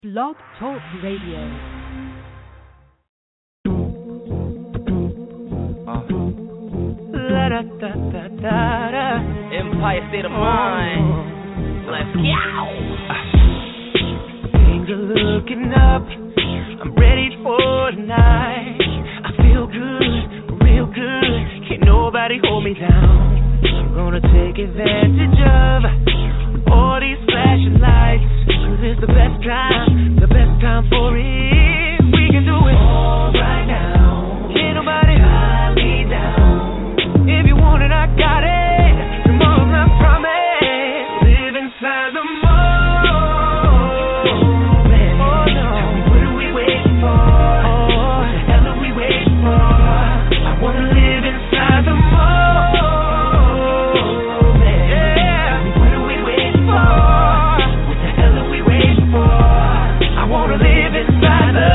Blog Talk Radio. Empire State of Mind. Let's go. Things are looking up. I'm ready for tonight. I feel good, real good. Can't nobody hold me down. I'm gonna take advantage of all these flashing lights. 'Cause it's the best time for it. We can do it all right now. Can't nobody tie me down. If you want it, I got it. Tomorrow's not promised. Live inside the moment. Oh no, tell me what are we waiting for? What the hell are we waiting for? I wanna live inside the moment. Yeah, tell me what are we waiting for? What the hell are we waiting for? I wanna live inside the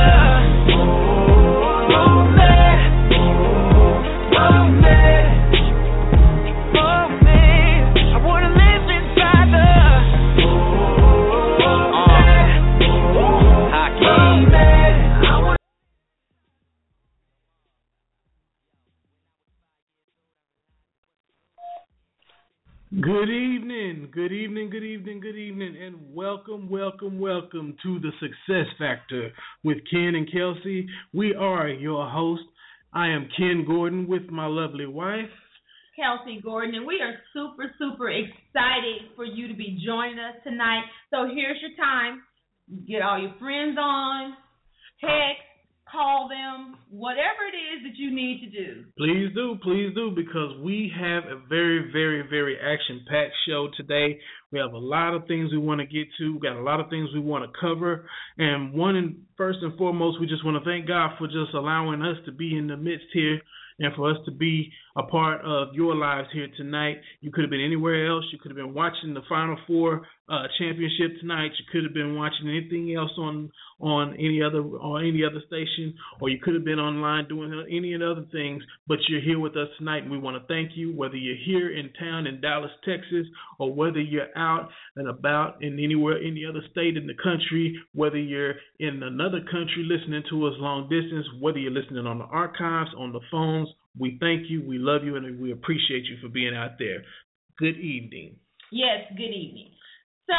Good evening, and welcome to the Success Factor with Ken and Kelsey. We are your hosts. I am Ken Gordon with my lovely wife, Kelsey Gordon, and we are super excited for you to be joining us tonight. So here's your time. Get all your friends on, text, call them, whatever it is that you need to do. Please do, because we have a very action-packed show today. We have a lot of things we want to get to. We got a lot of things we want to cover. And first and foremost, we just want to thank God for just allowing us to be in the midst here and for us to be a part of your lives here tonight. You could have been anywhere else. You could have been watching the Final Four championship tonight. You could have been watching anything else on any other station, or you could have been online doing any of the other things, but you're here with us tonight, and we want to thank you, whether you're here in town in Dallas, Texas, or whether you're out and about in any other state in the country, whether you're in another country listening to us long distance, whether you're listening on the archives, on the phones. We thank you, we love you, and we appreciate you for being out there. Good evening. Yes, good evening. So,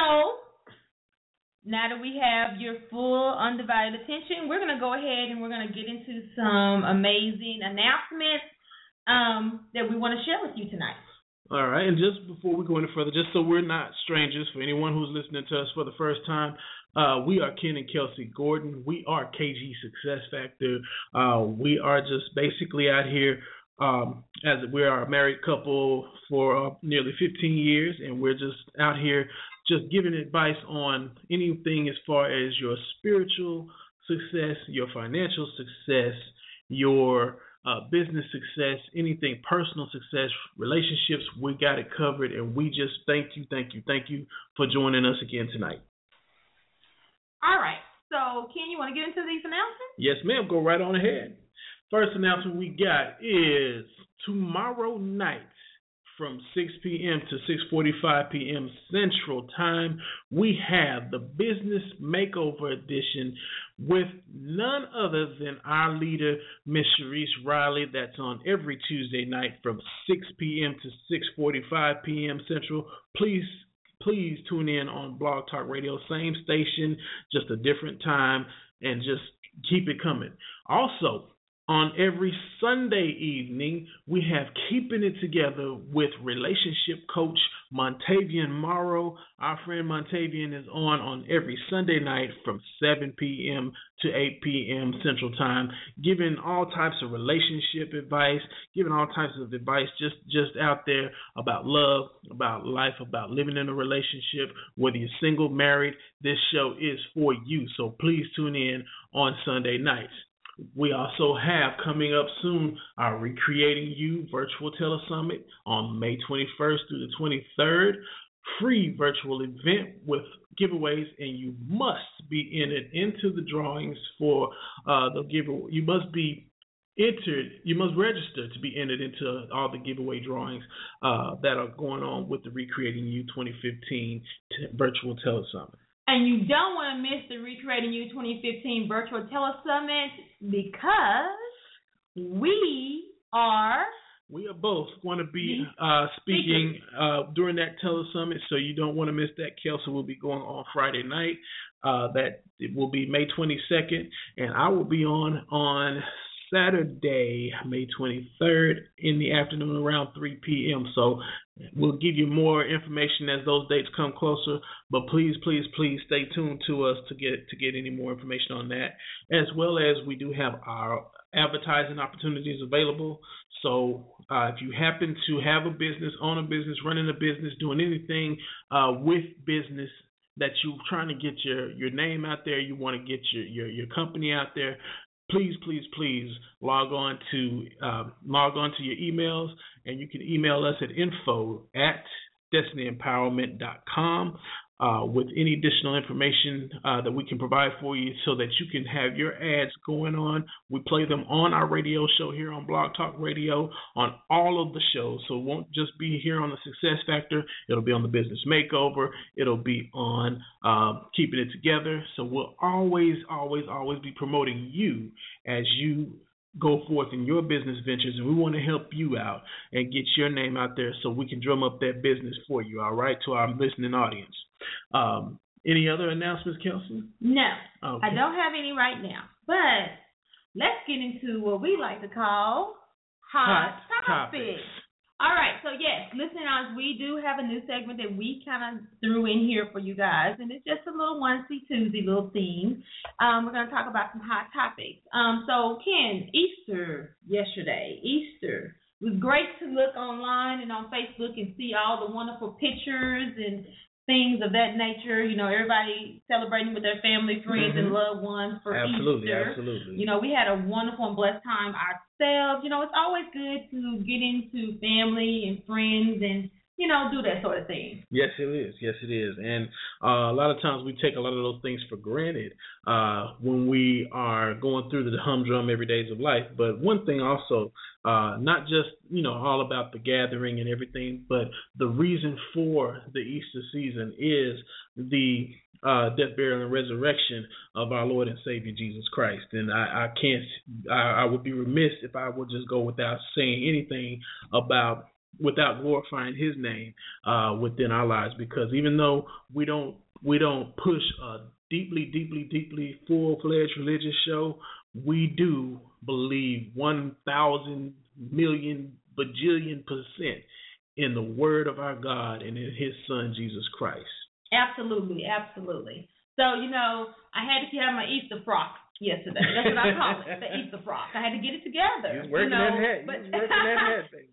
now that we have your full undivided attention, we're going to go ahead and we're going to get into some amazing announcements that we want to share with you tonight. All right, and just before we go any further, just so we're not strangers, for anyone who's listening to us for the first time, we are Ken and Kelsey Gordon. We are KG Success Factor. We are just basically out here as we are a married couple for nearly 15 years, and we're just out here just giving advice on anything as far as your spiritual success, your financial success, your business success, anything personal success, relationships. We got it covered, and we just thank you for joining us again tonight. All right. So, Ken, you want to get into these announcements? Yes, ma'am. Go right on ahead. First announcement we got is tomorrow night from 6 p.m. to 6:45 p.m. Central Time, we have the Business Makeover Edition with none other than our leader, Miss Sharice Riley. That's on every Tuesday night from 6 p.m. to 6:45 p.m. Central. Please tune in on Blog Talk Radio, same station, just a different time, and just keep it coming. Also, on every Sunday evening, we have Keeping It Together with relationship coach Montavian Morrow. Our friend Montavian is on every Sunday night from 7 p.m. to 8 p.m. Central Time, giving all types of relationship advice, giving all types of advice just out there about love, about life, about living in a relationship. Whether you're single, married, this show is for you. So please tune in on Sunday nights. We also have coming up soon our Recreating You Virtual Telesummit on May 21st through the 23rd. Free virtual event with giveaways, and you must be entered into the drawings for the giveaway. You must be entered. You must register to be entered into all the giveaway drawings that are going on with the Recreating You 2015 Virtual Telesummit. And you don't want to miss the Recreating You 2015 Virtual Telesummit because we are both going to be speaking during that telesummit, so you don't want to miss that. Kelsey will be going on Friday night. That it will be May 22nd, and I will be on Saturday, May 23rd in the afternoon around 3 p.m. So we'll give you more information as those dates come closer, but please stay tuned to us to get any more information on that, as well as we do have our advertising opportunities available. So if you happen to have a business, own a business, running a business, doing anything with business that you're trying to get your name out there, you want to get your company out there, please log on to your emails, and you can email us at info@destinyempowerment.com with any additional information that we can provide for you so that you can have your ads going on. We play them on our radio show here on Blog Talk Radio, on all of the shows. So it won't just be here on the Success Factor. It'll be on the Business Makeover. It'll be on Keeping It Together. So we'll always be promoting you as you go forth in your business ventures, and we want to help you out and get your name out there so we can drum up that business for you, all right, to our listening audience. Any other announcements, Kelsey? No, okay. I don't have any right now, but let's get into what we like to call Hot Topics. All right, so yes, listeners, we do have a new segment that we kind of threw in here for you guys, and it's just a little onesie-twosie little theme. We're going to talk about some hot topics. So, Ken, Easter yesterday. Easter. It was great to look online and on Facebook and see all the wonderful pictures and things of that nature. You know, everybody celebrating with their family, friends, and loved ones for Easter. Absolutely. You know, we had a wonderful and blessed time ourselves. You know, it's always good to get into family and friends and, you know, do that sort of thing. Yes, it is. And a lot of times we take a lot of those things for granted when we are going through the humdrum every days of life. But one thing also, not just, you know, all about the gathering and everything, but the reason for the Easter season is the death, burial, and resurrection of our Lord and Savior Jesus Christ. And I would be remiss if I would just go without saying anything without glorifying His name within our lives, because even though we don't push a deeply full-fledged religious show, we do believe 1,000 million bajillion % in the Word of our God and in His Son Jesus Christ. Absolutely. So, you know, I had to have my Easter frock yesterday. That's what I call it, the Easter frock. I had to get it together. You was working that hat. Baby.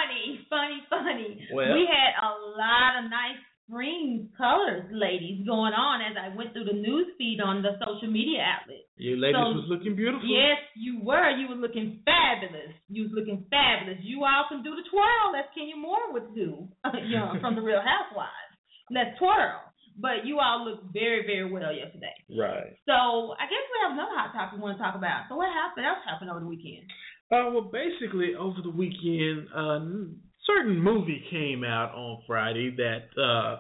Funny. Well, we had a lot of nice spring colors, ladies, going on as I went through the news feed on the social media outlets. You ladies was looking beautiful. Yes, you were. You were looking fabulous. You all can do the twirl as Kenya Moore would do, from the Real Housewives. Let's twirl. But you all looked very, very well yesterday. Right. So I guess we have another hot topic we want to talk about. So what else happened over the weekend? Well, basically, over the weekend, certain movie came out on Friday that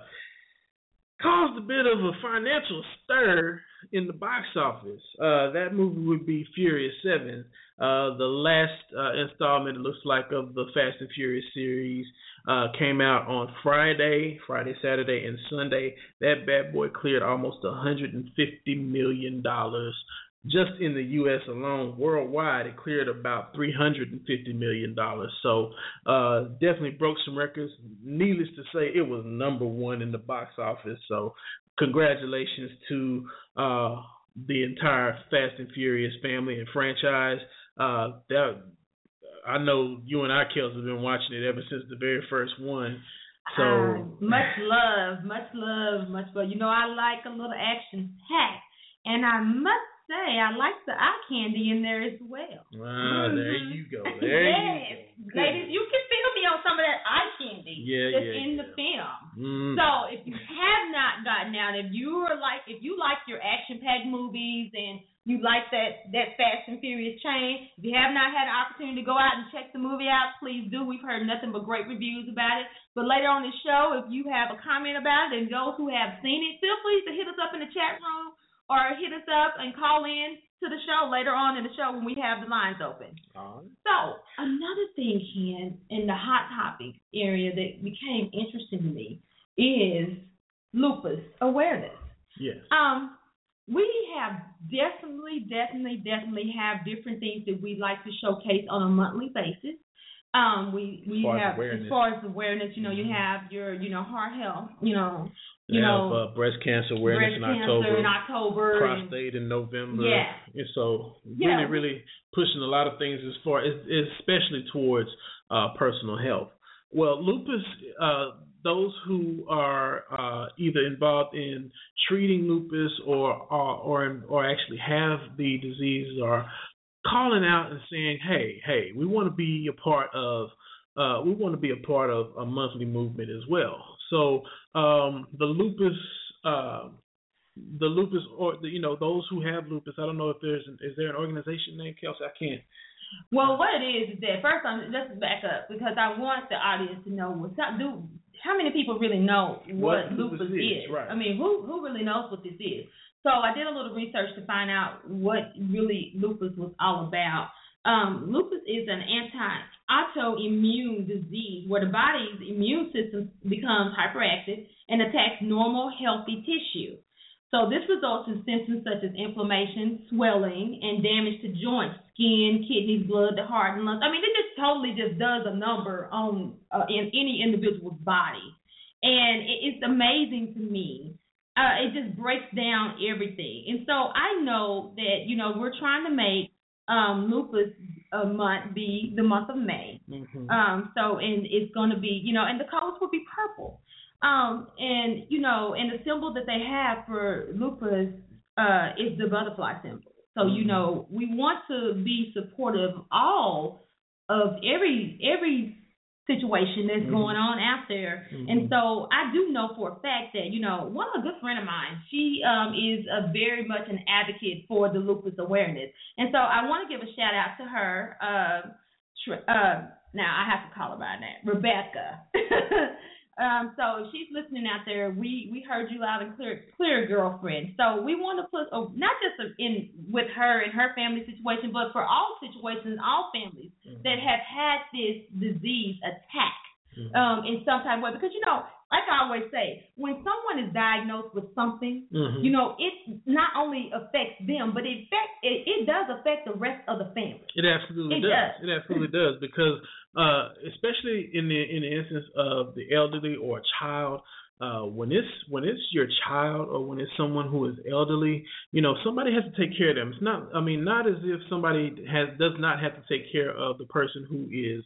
caused a bit of a financial stir in the box office. That movie would be Furious 7, the last installment, it looks like, of the Fast and Furious series. Came out on Friday, Saturday, and Sunday. That bad boy cleared almost $150 million. Just in the U.S. alone. Worldwide, it cleared about $350 million. So definitely broke some records. Needless to say, it was number one in the box office. So congratulations to the entire Fast and Furious family and franchise. I know you and I, Kels, have been watching it ever since the very first one. So much love. You know, I like a little action pack, and I must say I like the eye candy in there as well. There you go. Yes. Ladies, you can feel me on some of that eye candy that's in the film. So if you have not gotten out, if you like your action-packed movies and you like that Fast and Furious chain, if you have not had an opportunity to go out and check the movie out, please do. We've heard nothing but great reviews about it. But later on the show, if you have a comment about it and those who have seen it, feel free to hit us up in the chat room or hit us up and call in to the show later on in the show when we have the lines open. So another thing, Ken, in the hot topic area that became interesting to me is lupus awareness. Yes. We have definitely have different things that we like to showcase on a monthly basis. We have as far as awareness, you have your heart health, breast cancer awareness in October, prostate in November. Yeah. And so really pushing a lot of things as far as especially towards personal health. Well, lupus, those who are either involved in treating lupus or actually have the disease are calling out and saying, hey, we want to be a part of a monthly movement as well. So the lupus or those who have lupus, I don't know if is there an organization named, Kelsey? I can't. Well, what it is that first, let's back up because I want the audience to know how many people really know what lupus is. Right. I mean, who really knows what this is? So I did a little research to find out what really lupus was all about. Lupus is an autoimmune disease where the body's immune system becomes hyperactive and attacks normal, healthy tissue. So this results in symptoms such as inflammation, swelling, and damage to joints, skin, kidneys, blood, the heart, and lungs. I mean, it just totally does a number on in any individual's body. And it's amazing to me. It just breaks down everything. And so I know that, we're trying to make lupus month be the month of May. Mm-hmm. And it's going to be, and the colors will be purple. And the symbol that they have for lupus is the butterfly symbol. So, we want to be supportive of all of every situation that's going on out there. Mm-hmm. And so I do know for a fact that, a good friend of mine, she is very much an advocate for the lupus awareness. And so I want to give a shout out to her. Now I have to call her by name, Rebecca. So if she's listening out there, we heard you loud and clear, girlfriend. So we want to put, not just in with her and her family situation, but for all situations, all families that have had this disease attack in some type of way. Because, like I always say, when someone is diagnosed with something, it not only affects them, but it does affect the rest of the family. It absolutely does. It absolutely does because especially in the instance of the elderly or a child, when it's your child or when it's someone who is elderly, somebody has to take care of them. It's not as if somebody does not have to take care of the person who is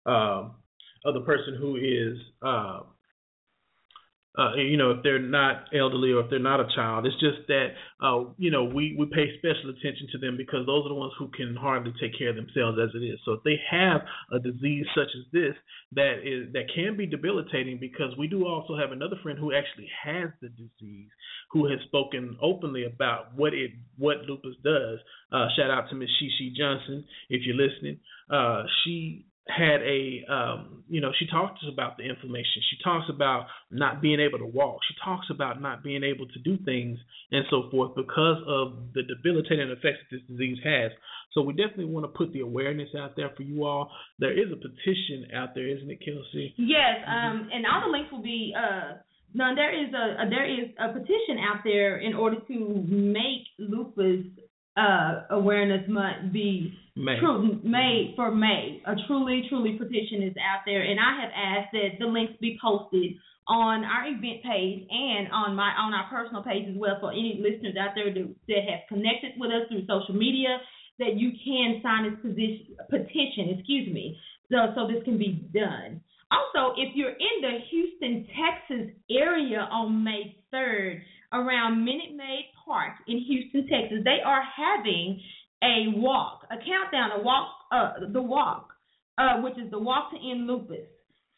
if they're not elderly or if they're not a child. It's just that, we pay special attention to them because those are the ones who can hardly take care of themselves as it is. So if they have a disease such as this that can be debilitating, because we do also have another friend who actually has the disease, who has spoken openly about what lupus does. Shout out to Miss Shishi Johnson, if you're listening. She had she talks about the inflammation. She talks about not being able to walk. She talks about not being able to do things and so forth because of the debilitating effects that this disease has. So we definitely want to put the awareness out there for you all. There is a petition out there, isn't it, Kelsey? Yes, and all the links will be there is a petition out there in order to make lupus Awareness Month be made for May. A truly petition is out there, and I have asked that the links be posted on our event page and on our personal page as well for any listeners out there that have connected with us through social media, that you can sign this petition, so this can be done. Also, if you're in the Houston, Texas area on May 3rd, around Minute Maid Park in Houston, Texas, they are having a countdown, which is the Walk to End Lupus.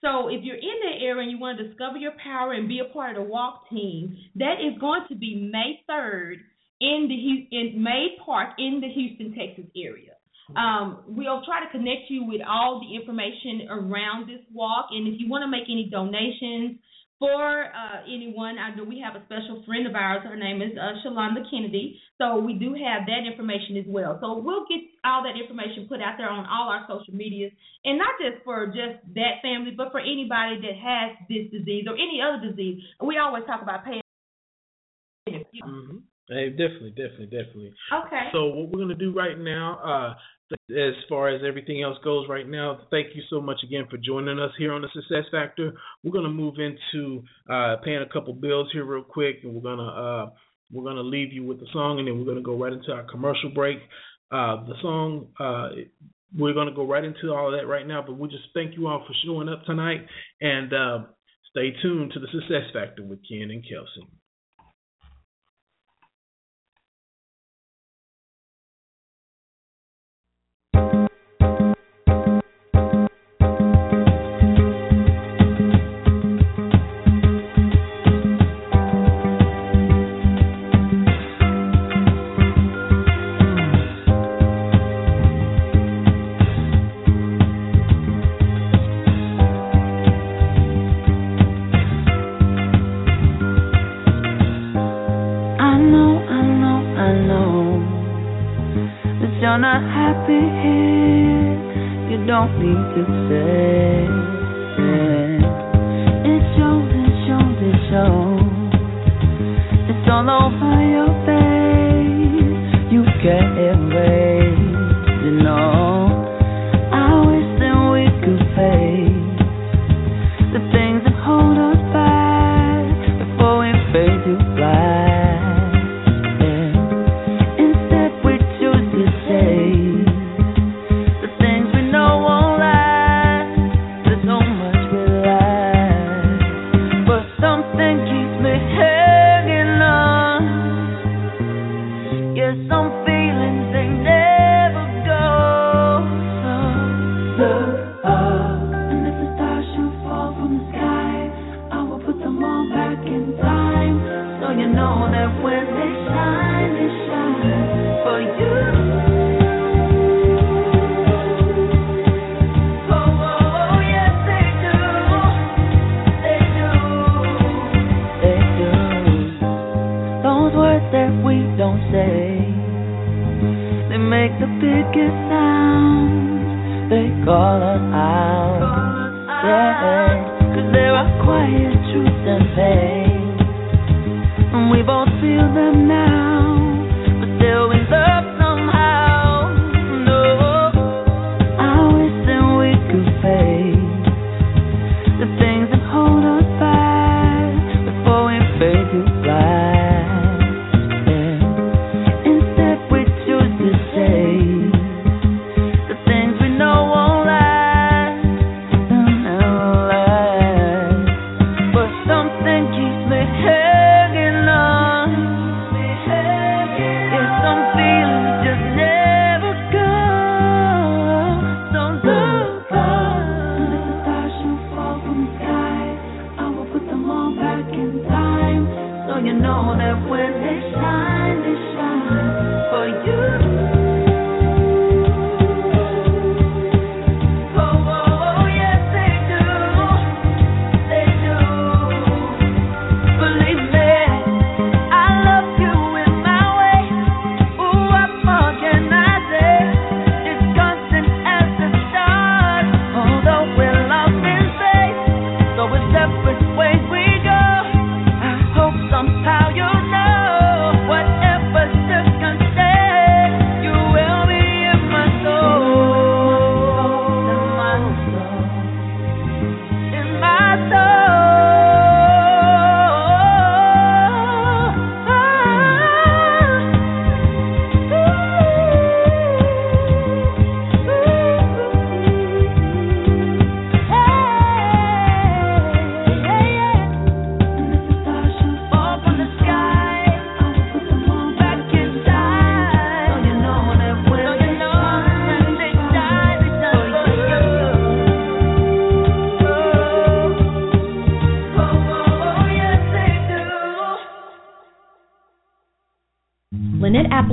So if you're in that area and you want to discover your power and be a part of the walk team, that is going to be May 3rd in May Park in the Houston, Texas area. We'll try to connect you with all the information around this walk, and if you want to make any donations for anyone, I know we have a special friend of ours. Her name is Shalonda Kennedy, so we do have that information as well. So we'll get all that information put out there on all our social medias, and not just for just that family, but for anybody that has this disease or any other disease. We always talk about paying. Mm-hmm. Hey, definitely. Okay. So what we're going to do right now, as far as everything else goes right now, thank you so much again for joining us here on the Success Factor. We're going to move into paying a couple bills here real quick, and we're going to leave you with the song, and then we're going to go right into our commercial break. The song, we're going to go right into all of that right now, but we just thank you all for showing up tonight, and stay tuned to the Success Factor with Ken and Kelsey. You're not happy here, you don't need to say it. It shows, it's all over your face. You can't erase, you know. I wish that we could face the things that hold us back before we fade to black. Something keeps me hanging on.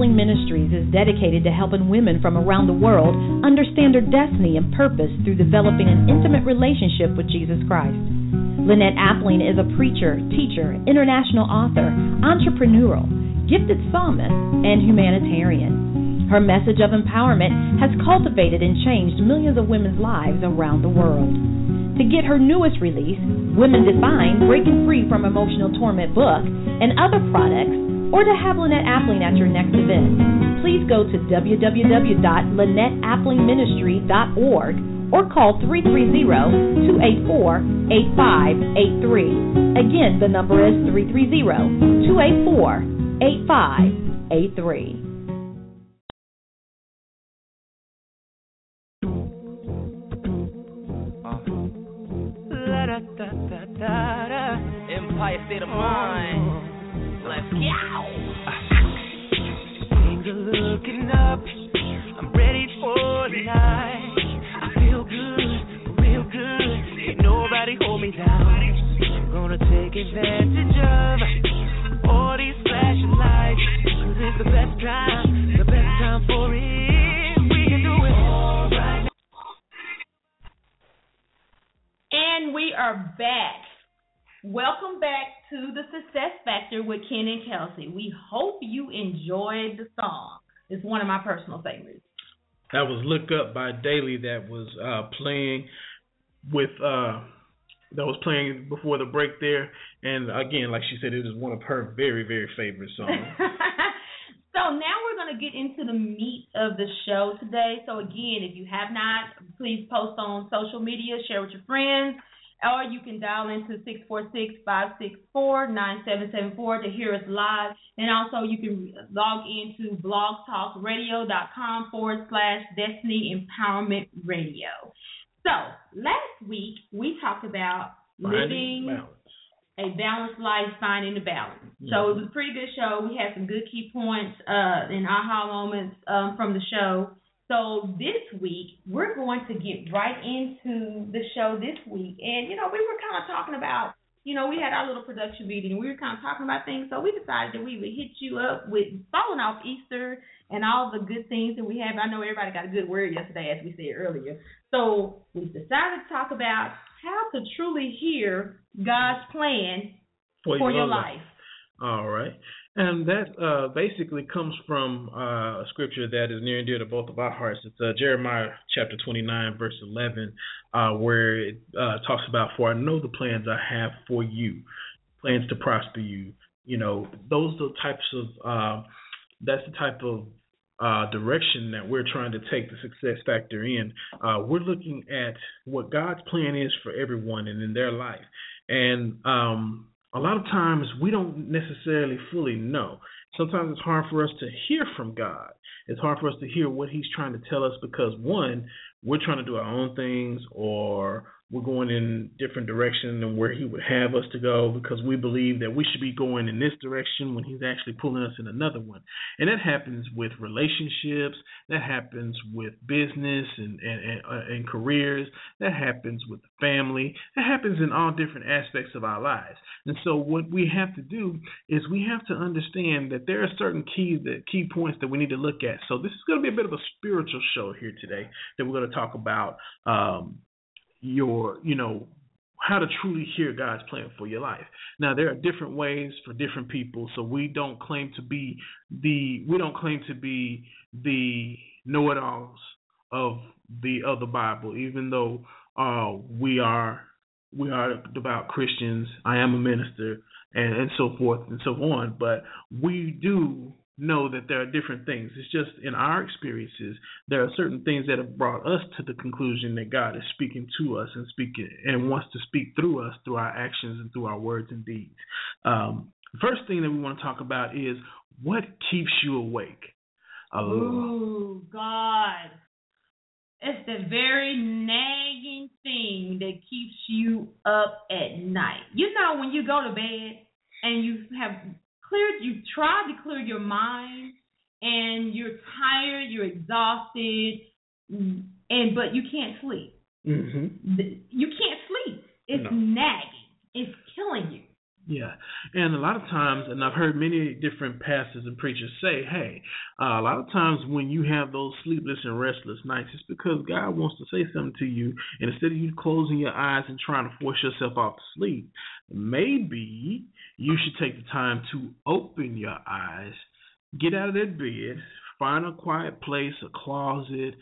Appling Ministries is dedicated to helping women from around the world understand their destiny and purpose through developing an intimate relationship with Jesus Christ. Lynette Appling is a preacher, teacher, international author, entrepreneurial, gifted psalmist, and humanitarian. Her message of empowerment has cultivated and changed millions of women's lives around the world. To get her newest release, Women Defined, Breaking Free from Emotional Torment book, and other products, or to have Lynette Appling at your next event, please go to www.lynetteapplingministry.org or call 330-284-8583. Again, the number is 330-284-8583. Empire State of Mind. Let's go. Things are looking up. I'm ready for the night. I feel good, real good. Can't nobody hold me down. I'm gonna take advantage of all these flashing lights. 'Cause it's the best time for it. We can do it all right now. And we are back. Welcome back to the Success Factor with Ken and Kelsey. We hope you enjoyed the song. It's one of my personal favorites. That was "Look Up" by Daly. That was playing before the break there. And again, like she said, it is one of her very, very favorite songs. So now we're going to get into the meat of the show today. So again, if you have not, please post on social media, share with your friends. Or you can dial into 646-564-9774 to hear us live. And also you can log into blogtalkradio.com/Destiny Empowerment Radio. So last week we talked about living a balanced life, finding the balance. Mm-hmm. So it was a pretty good show. We had some good key points and aha moments from the show. So this week, we're going to get right into the show this week. And, we were kind of talking about, we had our little production meeting, and we were kind of talking about things. So we decided that we would hit you up with following off Easter and all the good things that we have. I know everybody got a good word yesterday, as we said earlier. So we decided to talk about how to truly hear God's plan for your life. All right. And that basically comes from a scripture that is near and dear to both of our hearts. It's Jeremiah chapter 29, verse 11, where it talks about, "For I know the plans I have for you, plans to prosper you." Those are the types of that's the type of direction that we're trying to take the Success Factor in. We're looking at what God's plan is for everyone and in their life. And a lot of times we don't necessarily fully know. Sometimes it's hard for us to hear from God. It's hard for us to hear what he's trying to tell us because, one, we're trying to do our own things, or we're going in different direction than where he would have us to go because we believe that we should be going in this direction when he's actually pulling us in another one. And that happens with relationships. That happens with business and careers. That happens with family. That happens in all different aspects of our lives. And so what we have to do is we have to understand that there are certain key points that we need to look at. So this is going to be a bit of a spiritual show here today that we're going to talk about how to truly hear God's plan for your life. Now, there are different ways for different people, so we don't claim to be the know-it-alls of the Bible, even though we are devout Christians. I am a minister, and so forth and so on. But we do know that there are different things. It's just in our experiences, there are certain things that have brought us to the conclusion that God is speaking to us and wants to speak through us, through our actions and through our words and deeds. The first thing that we want to talk about is what keeps you awake. Ooh, God. It's the very nagging thing that keeps you up at night. When you go to bed and you've tried to clear your mind and you're tired, you're exhausted, but you can't sleep. Mm-hmm. You can't sleep. It's nagging. It's killing you. Yeah, and a lot of times, and I've heard many different pastors and preachers say, hey, a lot of times when you have those sleepless and restless nights, it's because God wants to say something to you, and instead of you closing your eyes and trying to force yourself off to sleep, maybe you should take the time to open your eyes, get out of that bed, find a quiet place, a closet,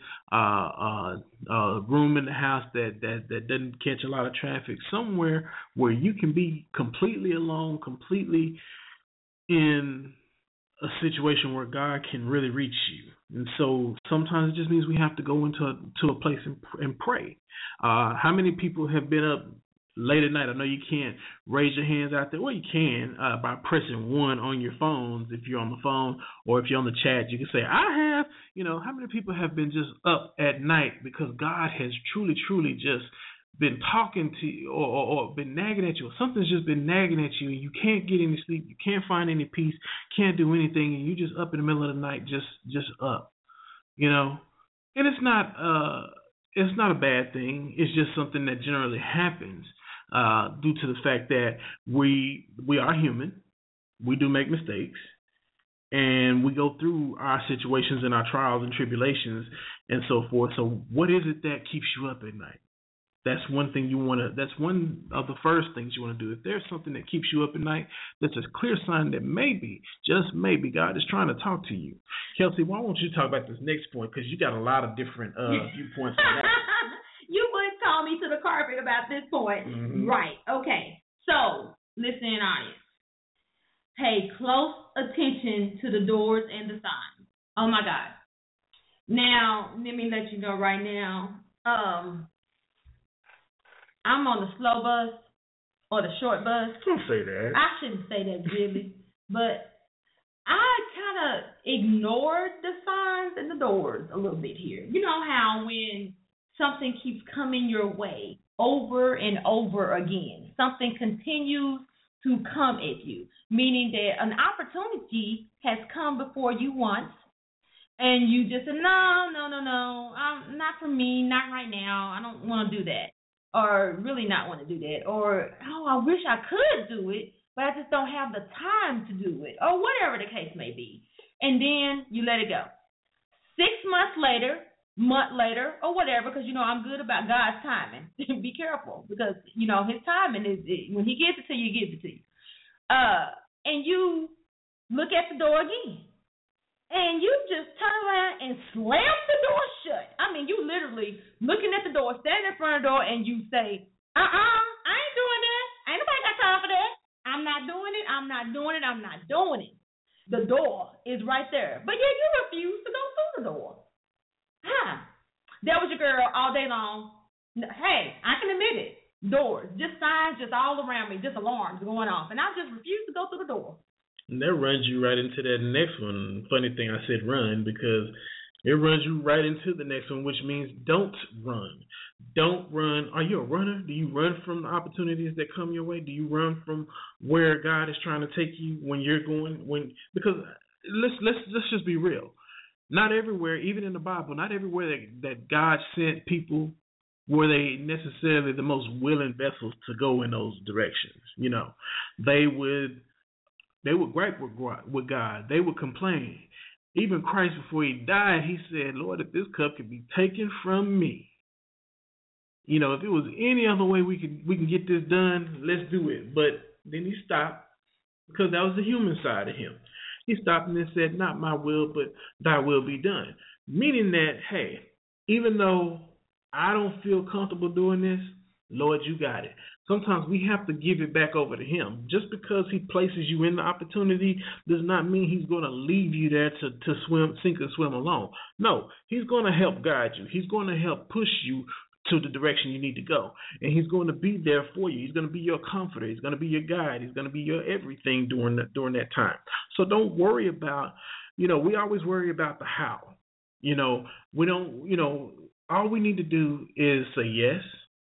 a room in the house that doesn't catch a lot of traffic, somewhere where you can be completely alone, completely in a situation where God can really reach you. And so sometimes it just means we have to go into a place and pray. How many people have been up late at night? I know you can't raise your hands out there. Well, you can by pressing 1 on your phones if you're on the phone, or if you're on the chat, you can say, I have. How many people have been just up at night because God has truly, truly just been talking to you or been nagging at you, or something's just been nagging at you, and you can't get any sleep, you can't find any peace, can't do anything, and you just up in the middle of the night, just up, And it's not a bad thing. It's just something that generally happens due to the fact that we are human, we do make mistakes, and we go through our situations and our trials and tribulations and so forth. So what is it that keeps you up at night? That's one thing that's one of the first things you want to do. If there's something that keeps you up at night, that's a clear sign that maybe, just maybe, God is trying to talk to you. Kelsey, why don't you talk about this next point? Because you got a lot of different viewpoints on that. You would call me to the carpet about this point. Mm-hmm. Right. Okay. So, listen, audience. Pay close attention to the doors and the signs. Oh, my God. Now, let me let you know right now, I'm on the slow bus or the short bus. Don't say that. I shouldn't say that, really. But I kind of ignored the signs and the doors a little bit here. You know how when something keeps coming your way over and over again, something continues to come at you, meaning that an opportunity has come before you once, and you just said, no, not for me, not right now. I don't want to do that. Or really not want to do that, or, I wish I could do it, but I just don't have the time to do it, or whatever the case may be. And then you let it go. 6 months later, month later, or whatever, because, I'm good about God's timing. Be careful, because, his timing is, when he gives it to you, he gives it to you. And you look at the door again. And you just turn around and slam the door shut. I mean, you literally looking at the door, standing in front of the door, and you say, I ain't doing that. Ain't nobody got time for that. I'm not doing it. I'm not doing it. I'm not doing it. The door is right there. But yeah, you refuse to go through the door. That was your girl all day long. Hey, I can admit it. Doors, just signs just all around me, just alarms going off. And I just refuse to go through the door. And that runs you right into that next one. Funny thing I said run, because it runs you right into the next one, which means don't run. Don't run. Are you a runner? Do you run from the opportunities that come your way? Do you run from where God is trying to take you when you're going? Because let's just be real. Not everywhere, even in the Bible, not everywhere that God sent people were they necessarily the most willing vessels to go in those directions. They would gripe with God. They would complain. Even Christ, before he died, he said, Lord, if this cup could be taken from me, if it was any other way we can get this done, let's do it. But then he stopped, because that was the human side of him. He stopped and then said, not my will, but thy will be done. Meaning that, hey, even though I don't feel comfortable doing this, Lord, you got it. Sometimes we have to give it back over to him. Just because he places you in the opportunity does not mean he's going to leave you there to swim, sink and swim alone. No, he's going to help guide you. He's going to help push you to the direction you need to go. And he's going to be there for you. He's going to be your comforter. He's going to be your guide. He's going to be your everything during that time. So don't worry about, we always worry about the how. We don't, all we need to do is say yes,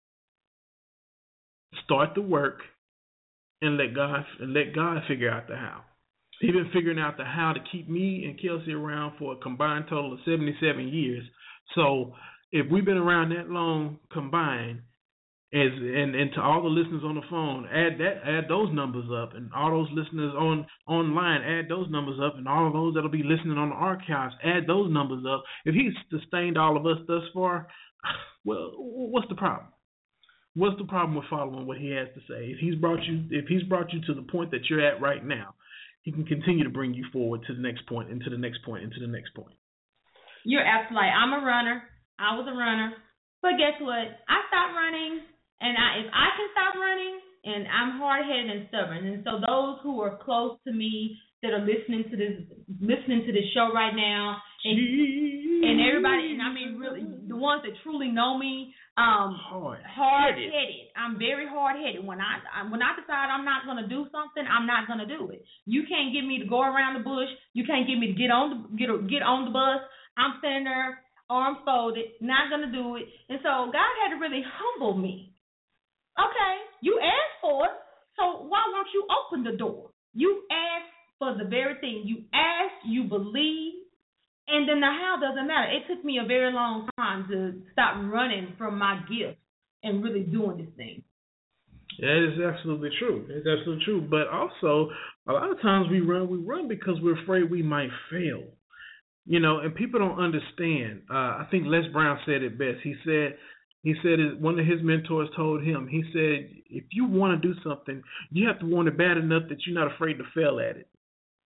start the work, and let God figure out the how. He's been figuring out the how to keep me and Kelsey around for a combined total of 77 years. So if we've been around that long combined, And to all the listeners on the phone, add those numbers up, and all those listeners online, add those numbers up, and all of those that'll be listening on the archives, add those numbers up. If he's sustained all of us thus far, well, what's the problem? What's the problem with following what he has to say? If he's brought you to the point that you're at right now, he can continue to bring you forward to the next point, and to the next point, and to the next point. You're absolutely right. I'm a runner. I was a runner, but guess what? I stopped running. And if I can stop running, and I'm hard-headed and stubborn, and so those who are close to me that are listening to this show right now, and everybody, and I mean really the ones that truly know me, hard-headed. I'm very hard-headed. When I decide I'm not going to do something, I'm not going to do it. You can't get me to go around the bush. You can't get me to get on the bus. I'm standing there, arms folded, not going to do it. And so God had to really humble me. Okay, you asked for it, so why won't you open the door? You asked for the very thing. You asked, you believe, and then the how doesn't matter. It took me a very long time to stop running from my gift and really doing this thing. That is absolutely true. It's absolutely true. But also, a lot of times we run because we're afraid we might fail. You know, and people don't understand. I think Les Brown said it best. He said one of his mentors told him, he said, if you want to do something, you have to want it bad enough that you're not afraid to fail at it.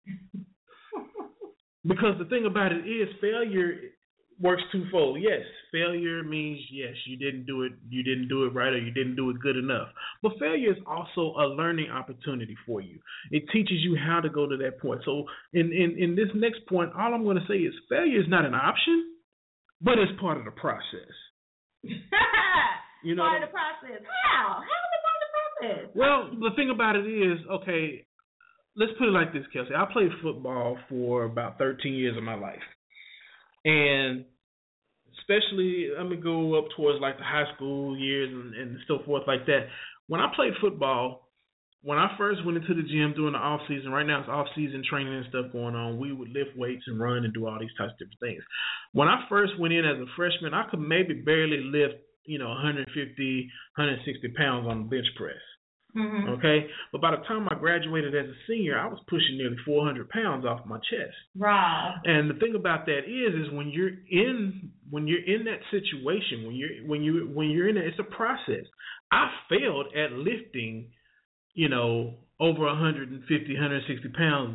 Because the thing about it is, failure works twofold. Yes, failure means, yes, you didn't do it right, or you didn't do it good enough. But failure is also a learning opportunity for you. It teaches you how to go to that point. So in this next point, all I'm going to say is failure is not an option, but it's part of the process. You know, part of the process. How? How is it part of the process? Well, the thing about it is, okay, let's put it like this, Kelsey. I played football for about 13 years of my life. And especially, I'm going to go up towards like the high school years and so forth like that. When I played football, when I first went into the gym during the off season, right now it's off season training and stuff going on, we would lift weights and run and do all these types of different things. When I first went in as a freshman, I could maybe barely lift, 150, 160 pounds on the bench press. Mm-hmm. Okay? But by the time I graduated as a senior, I was pushing nearly 400 pounds off my chest. Wow. And the thing about that is when you're in that situation, when you're in it, it's a process. I failed at lifting over 150, 160 pounds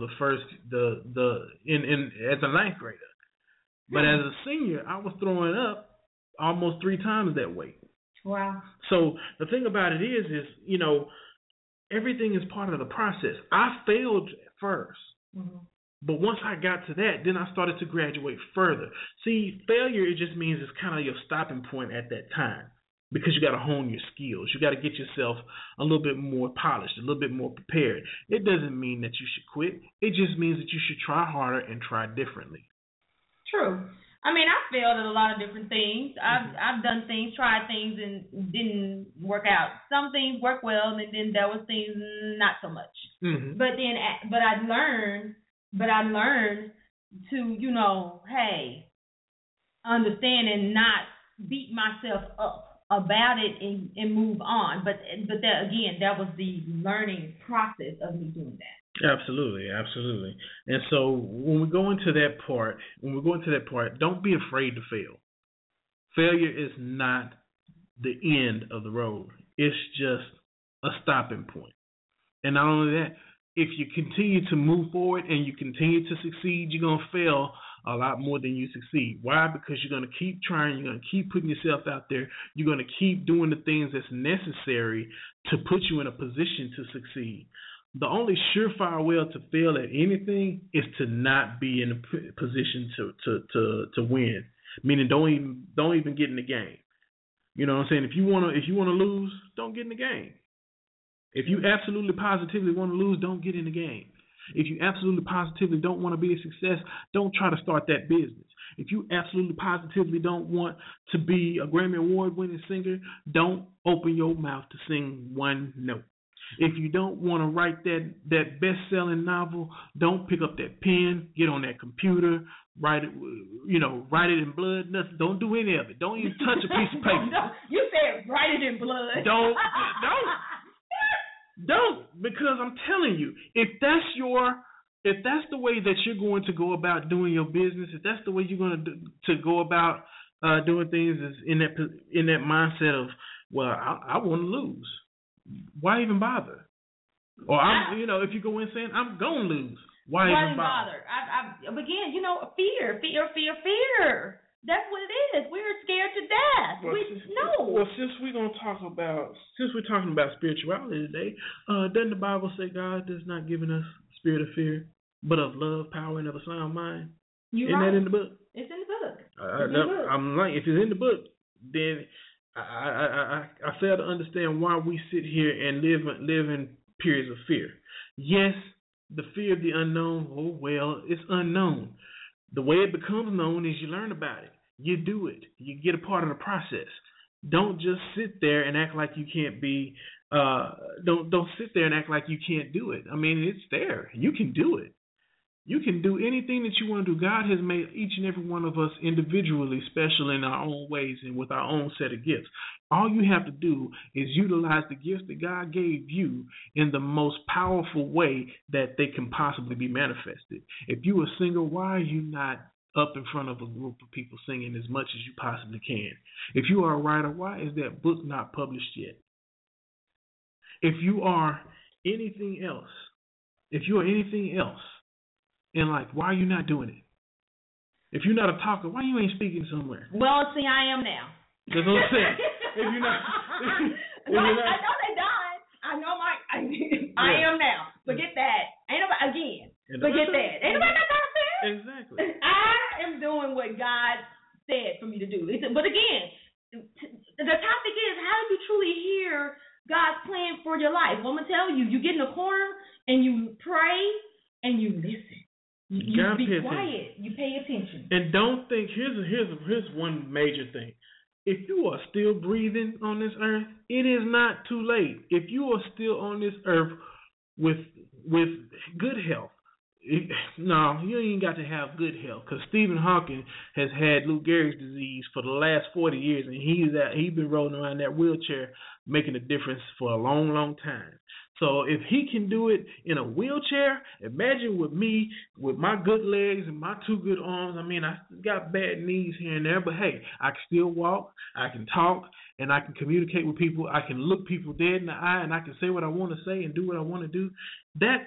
as a ninth grader. But as a senior, I was throwing up almost 3 times that weight. Wow. So the thing about it is everything is part of the process. I failed first. Mm-hmm. But once I got to that, then I started to graduate further. See, failure, it just means it's kind of your stopping point at that time. Because you got to hone your skills. You got to get yourself a little bit more polished, a little bit more prepared. It doesn't mean that you should quit. It just means that you should try harder and try differently. True. I mean, I failed at a lot of different things. I've done things, tried things, and didn't work out. Some things work well, and then there was things not so much. Mm-hmm. But I learned to, hey, understand and not beat myself up about it and move on. But that, again, that was the learning process of me doing that. Absolutely. And so when we go into that part, don't be afraid to fail. Failure is not the end of the road. It's just a stopping point. And not only that, if you continue to move forward and you continue to succeed, you're going to fail a lot more than you succeed. Why? Because you're going to keep trying. You're going to keep putting yourself out there. You're going to keep doing the things that's necessary to put you in a position to succeed. The only surefire way to fail at anything is to not be in a position to win. Meaning, don't even get in the game. You know what I'm saying? If you want to lose, don't get in the game. If you absolutely positively want to lose, don't get in the game. If you absolutely positively don't want to be a success, don't try to start that business. If you absolutely positively don't want to be a Grammy Award winning singer, don't open your mouth to sing one note. If you don't want to write that best-selling novel, don't pick up that pen, get on that computer, write it in blood. Nothing. Don't do any of it. Don't even touch a piece of paper. No, you said write it in blood. Don't, because I'm telling you, if that's the way that you're going to go about doing your business, if that's the way you're going to go about doing things, is in that mindset of, well, I want to lose. Why even bother? Or if you go in saying I'm gonna lose, why even bother? Again, fear. That's what it is. We're scared to death. Well, since we're talking about spirituality today, doesn't the Bible say God does not give us a spirit of fear, but of love, power, and of a sound mind? Isn't that in the book? It's in the book. I'm like, if it's in the book, then I fail to understand why we sit here and live in periods of fear. Yes, the fear of the unknown. Oh well, it's unknown. The way it becomes known is you learn about it. You do it. You get a part of the process. Don't just sit there and act like you can't be. Don't sit there and act like you can't do it. I mean, it's there. You can do it. You can do anything that you want to do. God has made each and every one of us individually special in our own ways and with our own set of gifts. All you have to do is utilize the gifts that God gave you in the most powerful way that they can possibly be manifested. If you are a singer, why are you not up in front of a group of people singing as much as you possibly can? If you are a writer, why is that book not published yet? If you are anything else, in life, why are you not doing it? If you're not a talker, why you ain't speaking somewhere? Well, see, I am now. That's what I'm saying. If you're not, I know they died. I know I am now. Forget that. Ain't nobody forget that. Ain't nobody got time for that. Exactly. I am doing what God said for me to do. But again, the topic is, how do you truly hear God's plan for your life? Well, I'm gonna tell you, you get in a corner and you pray and you listen. You be quiet. You pay attention. And don't think. Here's one major thing. If you are still breathing on this earth, it is not too late. If you are still on this earth with good health, no, you ain't got to have good health, because Stephen Hawking has had Lou Gehrig's disease for the last 40 years, and he's been rolling around that wheelchair, making a difference for a long, long time. So if he can do it in a wheelchair, imagine with me, with my good legs and my two good arms. I mean, I got bad knees here and there, but hey, I can still walk, I can talk, and I can communicate with people. I can look people dead in the eye, and I can say what I want to say and do what I want to do. That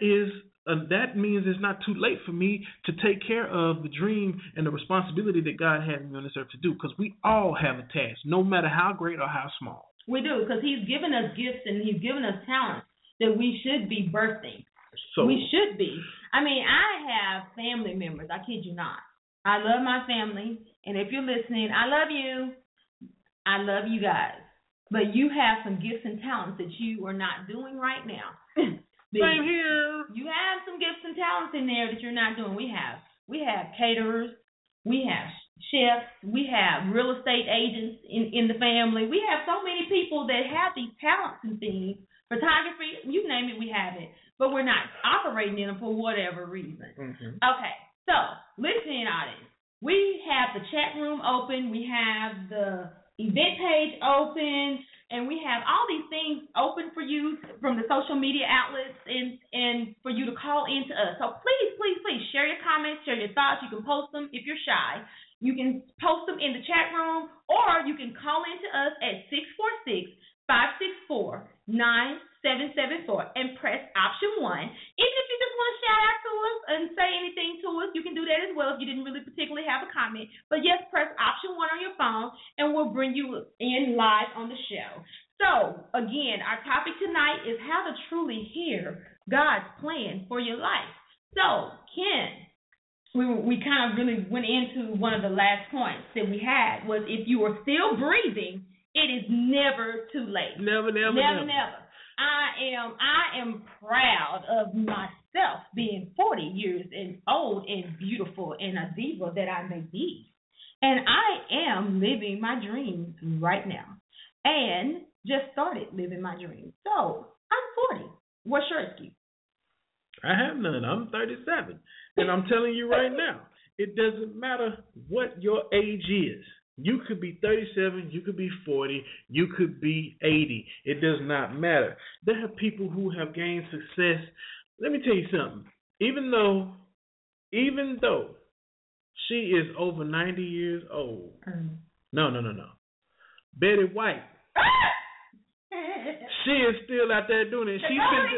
means it's not too late for me to take care of the dream and the responsibility that God has me on this earth to do, because we all have a task, no matter how great or how small. We do, because he's given us gifts and he's given us talents that we should be birthing. So we should be. I mean, I have family members. I kid you not. I love my family, and if you're listening, I love you. I love you guys. But you have some gifts and talents that you are not doing right now. Same here. You have some gifts and talents in there that you're not doing. We have caterers. We have chefs. We have real estate agents in the family. We have so many people that have these talents and things. Photography, you name it, we have it. But we're not operating in them for whatever reason. Mm-hmm. Okay, so listening audience, we have the chat room open. We have the event page open. And we have all these things open for you from the social media outlets and for you to call in to us. So please, please, please share your comments, share your thoughts. You can post them if you're shy. You can post them in the chat room, or you can call in to us at 646-564-9774 and press option 1. Even if you just want to shout out to us and say anything to us, you can do that as well if you didn't really particularly have a comment. But yes, press option 1 on your phone, and we'll bring you in live on the show. So, again, our topic tonight is how to truly hear God's plan for your life. So, Ken, we kind of really went into one of the last points that we had, was if you are still breathing, it is never too late. Never. I am proud of myself being 40 years old and beautiful and a diva that I may be. And I am living my dreams right now. And just started living my dreams. So I'm 40. What's your excuse? I have none. I'm 37. And I'm telling you right now, it doesn't matter what your age is. You could be 37, you could be 40, you could be 80. It does not matter. There are people who have gained success. Let me tell you something. Even though she is over 90 years old. No. Betty White. She is still out there doing it. She's been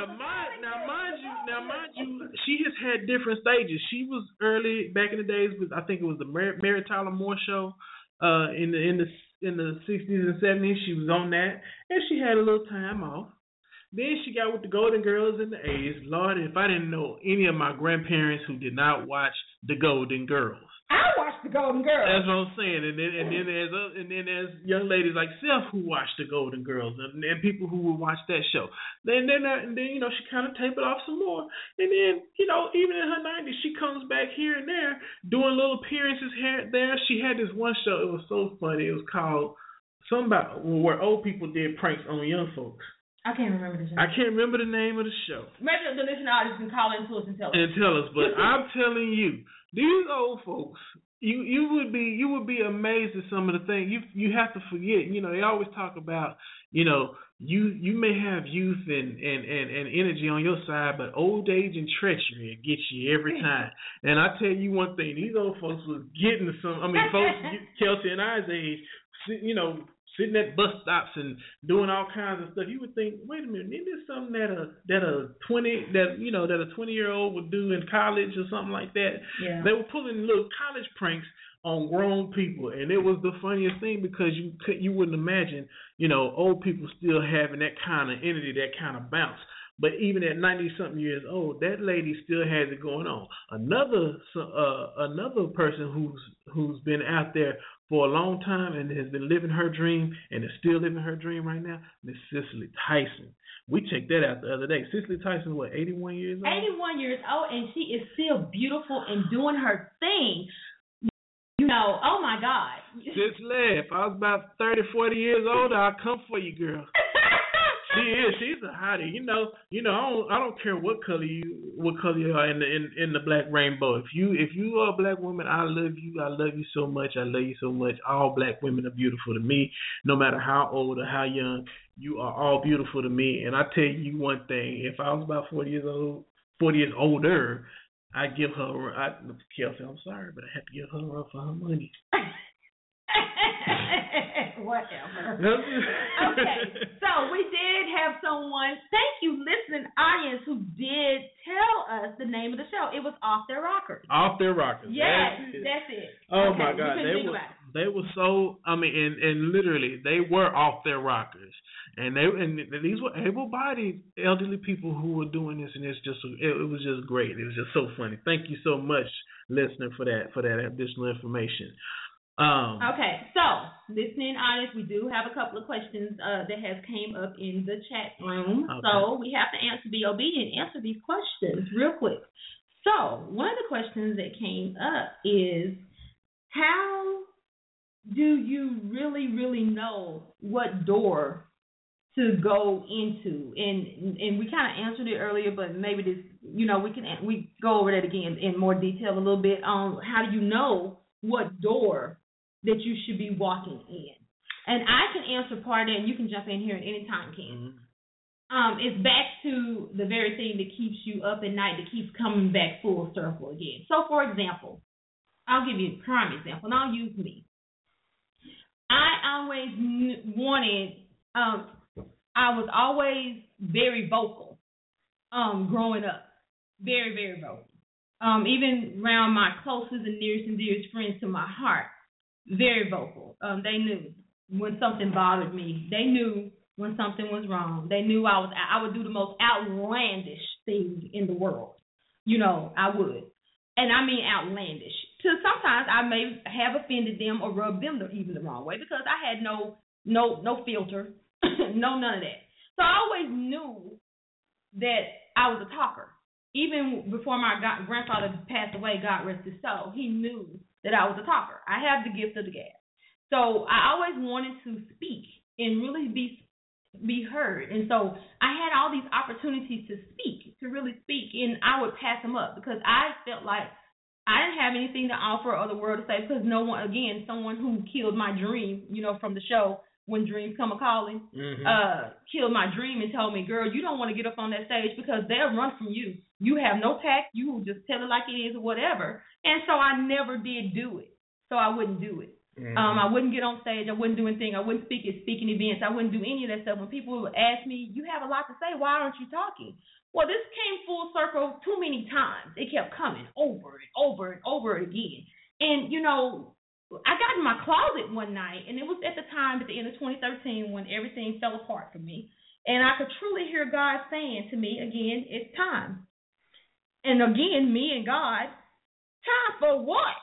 now mind you, she has had different stages. She was early back in the days with, I think it was the Mary Tyler Moore show in the 60s and 70s. She was on that, and she had a little time off. Then she got with the Golden Girls in the 80s. Lord, if I didn't know any of my grandparents who did not watch the Golden Girls. I watched the Golden Girls. That's what I'm saying. And then there's young ladies like Seth who watch the Golden Girls, and people who will watch that show. Then she kind of tapered off some more. And then even in her 90s, she comes back here and there doing little appearances here and there. She had this one show. It was so funny. It was called something about where old people did pranks on young folks. I can't remember the show. I can't remember the name of the show. Maybe the listening audience can call into us and tell us. But I'm telling you, these old folks, you would be amazed at some of the things. You have to forget. They always talk about, you may have youth and energy on your side, but old age and treachery will get you every time. And I tell you one thing, these old folks was getting some. I mean, folks, Kelsey and I's age, sitting at bus stops and doing all kinds of stuff. You would think, wait a minute, isn't this something that a 20-year-old would do in college or something like that? Yeah. They were pulling little college pranks on grown people, and it was the funniest thing because you wouldn't imagine, old people still having that kind of energy, that kind of bounce. But even at 90-something years old, that lady still has it going on. Another person who's been out there for a long time and has been living her dream and is still living her dream right now, Miss Cicely Tyson. We checked that out the other day. Cicely Tyson, 81 years old? 81 years old, and she is still beautiful and doing her thing. Oh my God. Cicely, if I was about 30, 40 years older, I'd come for you, girl. She's a hottie. I don't care what color you are in the black rainbow. If you are a black woman, I love you. I love you so much. I love you so much. All black women are beautiful to me, no matter how old or how young. You are all beautiful to me. And I tell you one thing: if I was about 40 years older, I'd give her. Kelsey, I'm sorry, but I have to give her a run for her money. Whatever. Okay, so we did have someone, thank you, listening audience, who did tell us the name of the show. It was Off Their Rockers. Off Their Rockers. Yes, that's it. Oh, okay, my God. They were so, and literally, they were off their rockers. And these were able-bodied elderly people who were doing this, and it was just great. It was just so funny. Thank you so much, listener, for that additional information. Okay, so listening audience, we do have a couple of questions that have came up in the chat room. Okay. So we have to be obedient, answer these questions real quick. So one of the questions that came up is, how do you really know what door to go into? And we kind of answered it earlier, but maybe this, we go over that again in more detail a little bit on how do you know what door that you should be walking in. And I can answer part of it, and you can jump in here at any time, Ken. Mm-hmm. It's back to the very thing that keeps you up at night, that keeps coming back full circle again. So, for example, I'll give you a prime example, and I'll use me. I always I was always very vocal growing up. Very, very vocal. Even around my closest and dearest friends to my heart, very vocal. They knew when something bothered me. They knew when something was wrong. They knew I would do the most outlandish thing in the world. I would. And I mean outlandish. Sometimes I may have offended them or rubbed them even the wrong way because I had no filter, none of that. So I always knew that I was a talker. Even before my grandfather passed away, God rest his soul, he knew that I was a talker. I have the gift of the gab. So I always wanted to speak and really be heard. And so I had all these opportunities to really speak, and I would pass them up because I felt like I didn't have anything to offer or the world to say because no one, again, someone who killed my dream, from the show When Dreams Come a Calling, killed my dream and told me, girl, you don't want to get up on that stage because they'll run from you. You have no tact. You will just tell it like it is or whatever. And so I never did do it. So I wouldn't do it. I wouldn't get on stage. I wouldn't do anything. I wouldn't speak at speaking events. I wouldn't do any of that stuff. When people ask me, you have a lot to say. Why aren't you talking? Well, this came full circle too many times. It kept coming over and over and over again. And, I got in my closet one night, and it was at the time at the end of 2013 when everything fell apart for me. And I could truly hear God saying to me, again, it's time. And again, me and God, time for what?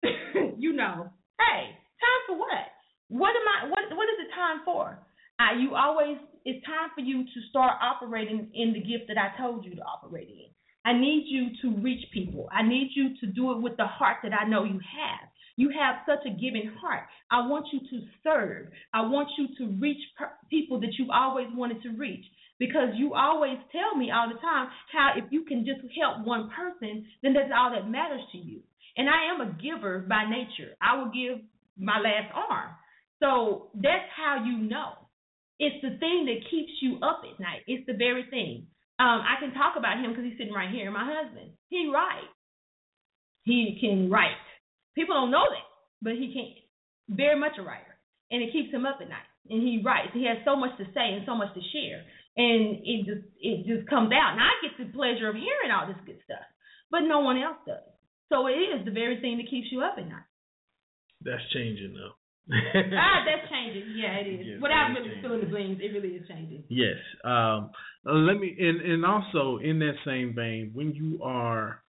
Hey, time for what? What is it time for? It's time for you to start operating in the gift that I told you to operate in. I need you to reach people. I need you to do it with the heart that I know you have. You have such a giving heart. I want you to serve. I want you to reach people that you've always wanted to reach, because you always tell me all the time how if you can just help one person, then that's all that matters to you. And I am a giver by nature. I will give my last arm. So that's how you know. It's the thing that keeps you up at night. It's the very thing. I can talk about him because he's sitting right here, my husband. He writes. He can write. People don't know that, but he can. Very much a writer. And it keeps him up at night. And he writes. He has so much to say and so much to share. And it just comes out. And I get the pleasure of hearing all this good stuff, but no one else does. So it is the very thing that keeps you up at night. That's changing, though. That's changing. Yeah, it is. Yes, without really spilling the beans, it really is changing. Yes. Let me, and also in that same vein, when you are,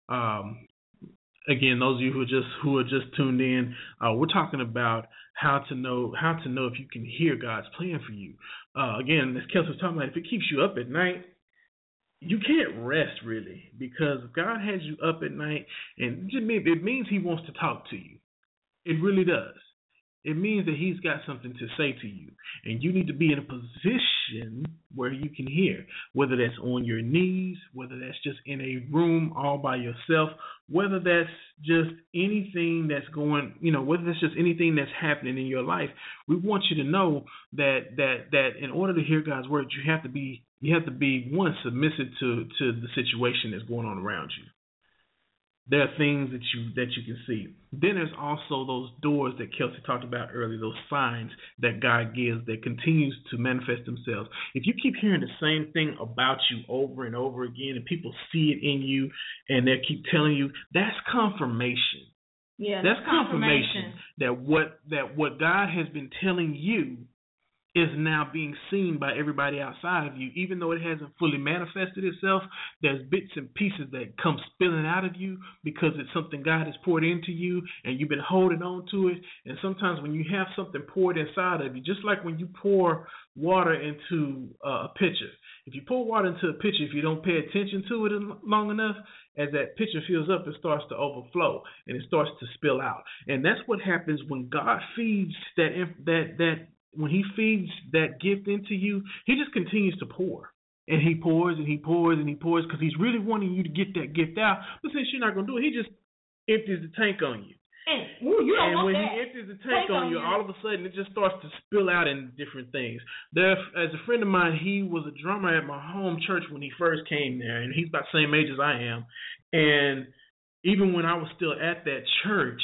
again, those of you who are just tuned in, we're talking about how to know if you can hear God's plan for you. Again, as Kelsey was talking about, if it keeps you up at night, you can't rest really, because God has you up at night, and it means He wants to talk to you. It really does. It means that He's got something to say to you, and you need to be in a position where you can hear, whether that's on your knees, whether that's just in a room all by yourself, whether that's just anything that's going, whether that's just anything that's happening in your life. We want you to know that in order to hear God's word, you have to be one, submissive to the situation that's going on around you. There are things that you can see. Then there's also those doors that Kelsey talked about earlier, those signs that God gives that continues to manifest themselves. If you keep hearing the same thing about you over and over again, and people see it in you, and they keep telling you, that's confirmation. Yeah, that's confirmation that what God has been telling you is now being seen by everybody outside of you. Even though it hasn't fully manifested itself, there's bits and pieces that come spilling out of you because it's something God has poured into you and you've been holding on to it. And sometimes when you have something poured inside of you, just like when you pour water into a pitcher, if you pour water into a pitcher, if you don't pay attention to it long enough, as that pitcher fills up, it starts to overflow and it starts to spill out. And that's what happens when God feeds when He feeds that gift into you. He just continues to pour. And He pours and He pours and He pours because He's really wanting you to get that gift out. But since you're not going to do it, He just empties the tank on you. And when He empties the tank on you, all of a sudden it just starts to spill out in different things. As a friend of mine, he was a drummer at my home church when he first came there, and he's about the same age as I am. And even when I was still at that church,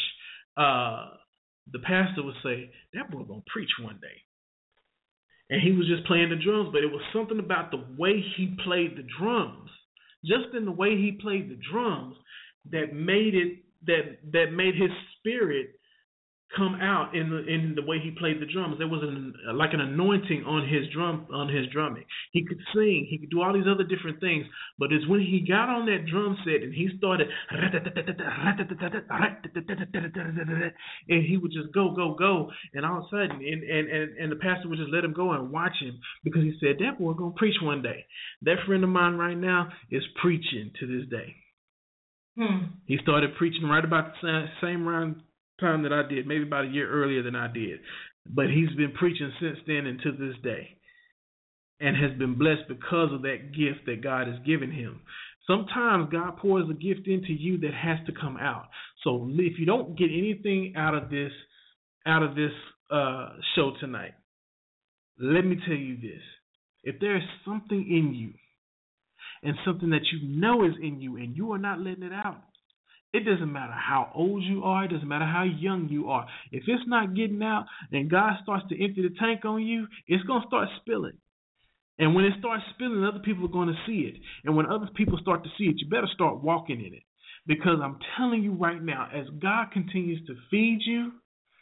the pastor would say, that boy going to preach one day. And he was just playing the drums, but it was something about the way he played the drums, just in the way he played the drums, that made his spirit come out in the way he played the drums. There was like an anointing on his drumming. He could sing, he could do all these other different things, but it's when he got on that drum set and he started, and he would just go, and all of a sudden, and the pastor would just let him go and watch him, because he said, that boy gonna preach one day. That friend of mine right now is preaching to this day. He started preaching right about the same round time that I did, maybe about a year earlier than I did. But he's been preaching since then and to this day, and has been blessed because of that gift that God has given him. Sometimes God pours a gift into you that has to come out. So if you don't get anything out of this show tonight, let me tell you this. If there is something in you and something that you know is in you and you are not letting it out, it doesn't matter how old you are. It doesn't matter how young you are. If it's not getting out and God starts to empty the tank on you, it's going to start spilling. And when it starts spilling, other people are going to see it. And when other people start to see it, you better start walking in it. Because I'm telling you right now, as God continues to feed you,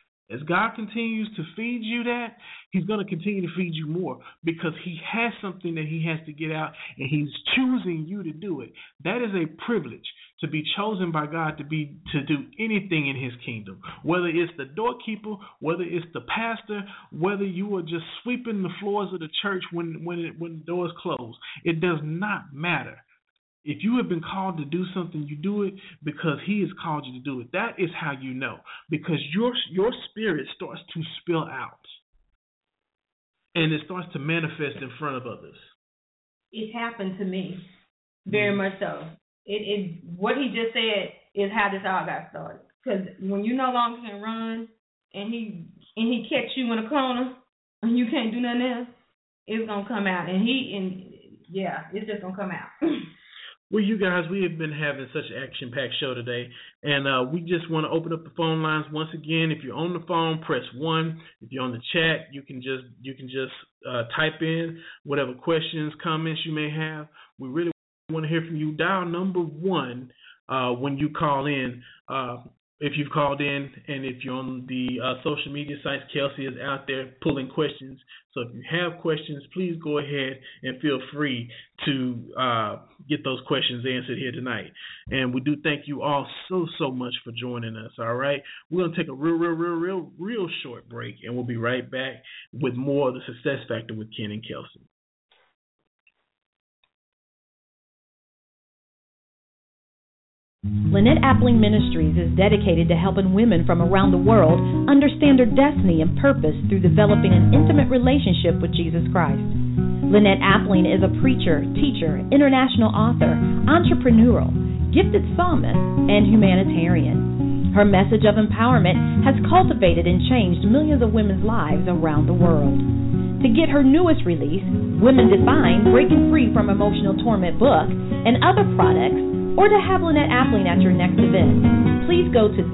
that, he's going to continue to feed you more because he has something that he has to get out and he's choosing you to do it. That is a privilege to be chosen by God to do anything in his kingdom, whether it's the doorkeeper, whether it's the pastor, whether you are just sweeping the floors of the church when the doors close. It does not matter. If you have been called to do something, you do it because he has called you to do it. That is how you know, because your spirit starts to spill out and it starts to manifest in front of others. It's happened to me, very much so. It what he just said is how this all got started. Because when you no longer can run and he catch you in a corner and you can't do nothing else, it's gonna come out. It's just gonna come out. Well, you guys, we have been having such an action-packed show today, and we just want to open up the phone lines once again. If you're on the phone, press 1. If you're on the chat, you can just type in whatever questions, comments you may have. We really want to hear from you. Dial number 1 when you call in. If you've called in, and if you're on the social media sites, Kelsey is out there pulling questions. So if you have questions, please go ahead and feel free to get those questions answered here tonight. And we do thank you all so much for joining us, all right? We're going to take a real short break, and we'll be right back with more of the Success Factor with Ken and Kelsey. Lynette Appling Ministries is dedicated to helping women from around the world understand their destiny and purpose through developing an intimate relationship with Jesus Christ. Lynette Appling is a preacher, teacher, international author, entrepreneurial, gifted psalmist, and humanitarian. Her message of empowerment has cultivated and changed millions of women's lives around the world. To get her newest release, Women Defined, Breaking Free from Emotional Torment book, and other products, or to have Lynette Appling at your next event, please go to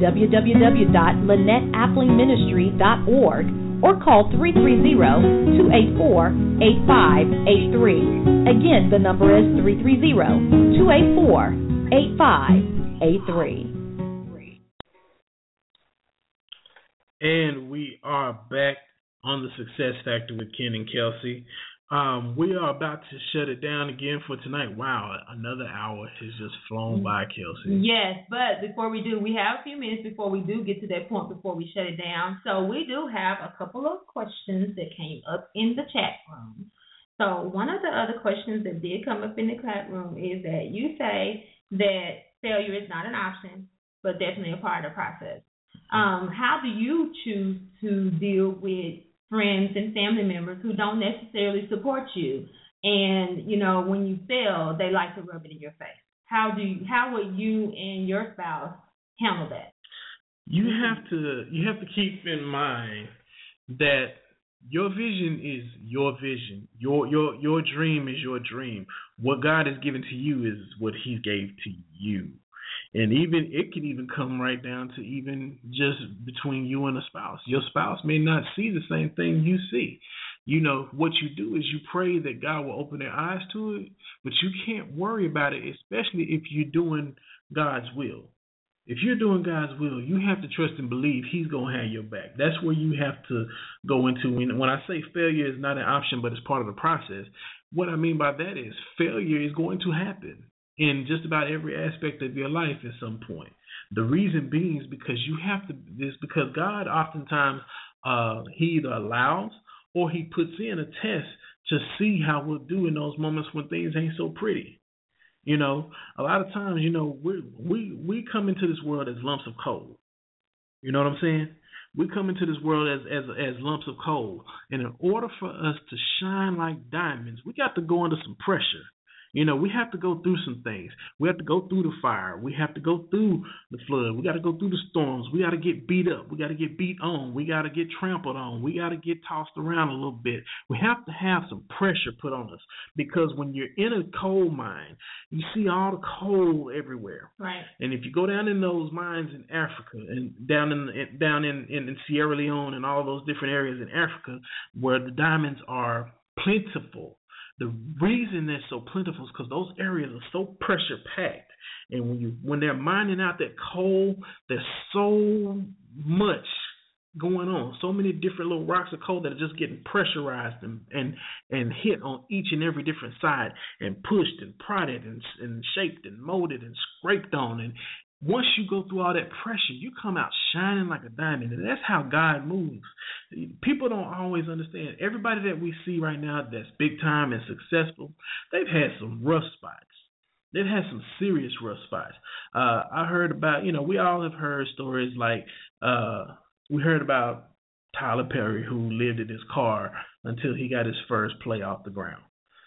www.lynetteapplingministry.org or call 330-284-8583. Again, the number is 330-284-8583. And we are back on the Success Factor with Ken and Kelsey. We are about to shut it down again for tonight. Wow, another hour has just flown by, Kelsey. Yes, but before we do, we have a few minutes before we do get to that point before we shut it down. So we do have a couple of questions that came up in the chat room. So one of the other questions that did come up in the chat room is that you say that failure is not an option, but definitely a part of the process. How do you choose to deal with friends and family members who don't necessarily support you, and when you fail, they like to rub it in your face? How would you and your spouse handle that? You have to keep in mind that your vision is your vision. Your dream is your dream. What God has given to you is what He gave to you. And even it can even come right down to even just between you and a spouse. Your spouse may not see the same thing you see. What you do is you pray that God will open their eyes to it, but you can't worry about it, especially if you're doing God's will. If you're doing God's will, you have to trust and believe He's going to have your back. That's where you have to go into. When I say failure is not an option, but it's part of the process, what I mean by that is failure is going to happen in just about every aspect of your life at some point. The reason being is because because God oftentimes He either allows or He puts in a test to see how we'll do in those moments when things ain't so pretty. A lot of times, we come into this world as lumps of coal. You know what I'm saying? We come into this world as lumps of coal. And in order for us to shine like diamonds, we got to go under some pressure. We have to go through some things. We have to go through the fire. We have to go through the flood. We got to go through the storms. We got to get beat up. We got to get beat on. We got to get trampled on. We got to get tossed around a little bit. We have to have some pressure put on us, because when you're in a coal mine, you see all the coal everywhere. Right. And if you go down in those mines in Africa and down in Sierra Leone and all those different areas in Africa where the diamonds are plentiful, the reason they're so plentiful is because those areas are so pressure packed, and when they're mining out that coal, there's so much going on, so many different little rocks of coal that are just getting pressurized and hit on each and every different side, and pushed and prodded and shaped and molded and scraped on. And once you go through all that pressure, you come out shining like a diamond, and that's how God moves. People don't always understand. Everybody that we see right now that's big time and successful, they've had some rough spots. They've had some serious rough spots. I heard about, we all have heard stories like, we heard about Tyler Perry, who lived in his car until he got his first play off the ground.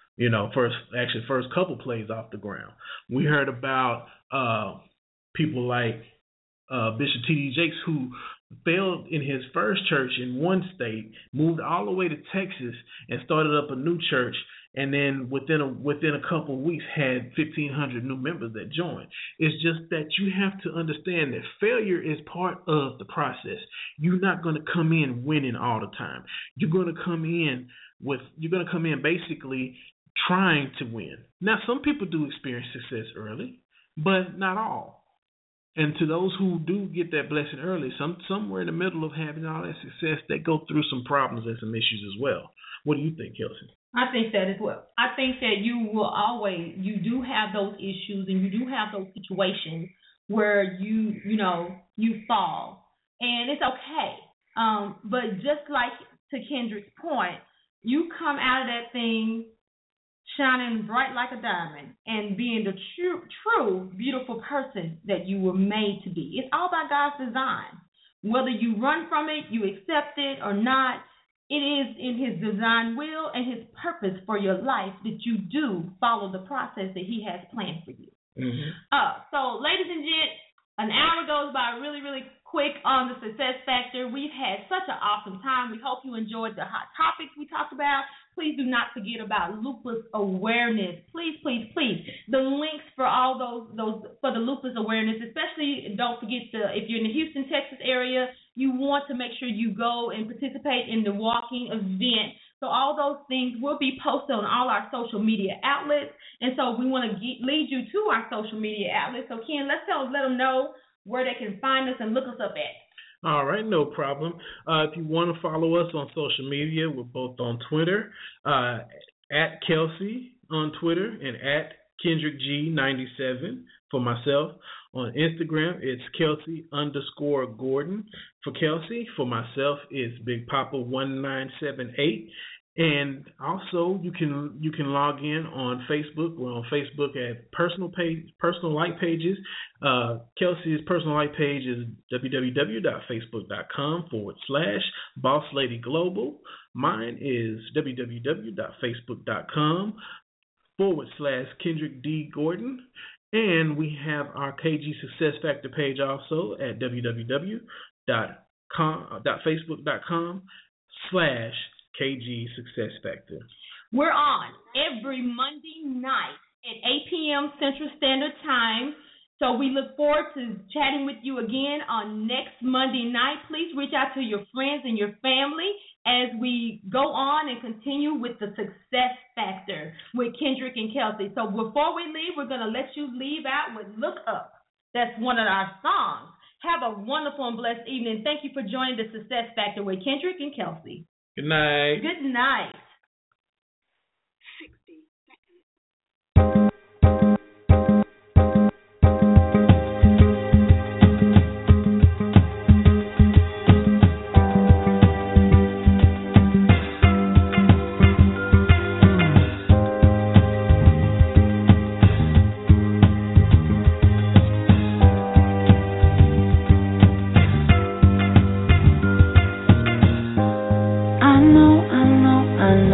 First couple plays off the ground. We heard about people like Bishop T.D. Jakes, who failed in his first church in one state, moved all the way to Texas and started up a new church, and then within a couple of weeks had 1,500 new members that joined. It's just that you have to understand that failure is part of the process. You're not going to come in winning all the time. You're going to come in basically trying to win. Now, some people do experience success early, but not all. And to those who do get that blessing early, somewhere in the middle of having all that success, they go through some problems and some issues as well. What do you think, Kelsey? I think that as well. I think that you do have those issues, and you do have those situations where you fall, and it's okay. But just like to Kendrick's point, you come out of that thing shining bright like a diamond and being the true beautiful person that you were made to be. It's all about God's design. Whether you run from it, you accept it or not, it is in his design will and his purpose for your life that you do follow the process that he has planned for you. Mm-hmm. So, ladies and gents, an hour goes by really, really quick on the Success Factor. We've had such an awesome time. We hope you enjoyed the hot topics we talked about. Please do not forget about lupus awareness. Please, please, please. The links for all those for the lupus awareness, especially don't forget if you're in the Houston, Texas area, you want to make sure you go and participate in the walking event. So all those things will be posted on all our social media outlets. And so we want to lead you to our social media outlets. So Ken, let them know where they can find us and look us up at. All right, no problem. If you want to follow us on social media, we're both on Twitter, at Kelsey on Twitter and at KendrickG97 for myself. On Instagram, it's Kelsey_Gordon for Kelsey. For myself, it's Big Papa 1978. And also, you can log in on Facebook. We're on Facebook at personal like pages. Kelsey's personal like page is www.facebook.com/BossLadyGlobal. Mine is www.facebook.com/KendrickD Gordon. And we have our KG Success Factor page also at www.facebook.com/KG Success Factor. We're on every Monday night at 8 p.m. Central Standard Time. So we look forward to chatting with you again on next Monday night. Please reach out to your friends and your family as we go on and continue with the Success Factor with Kendrick and Kelsey. So before we leave, we're going to let you leave out with Look Up. That's one of our songs. Have a wonderful and blessed evening. Thank you for joining the Success Factor with Kendrick and Kelsey. Good night. Good night. 60 seconds. I know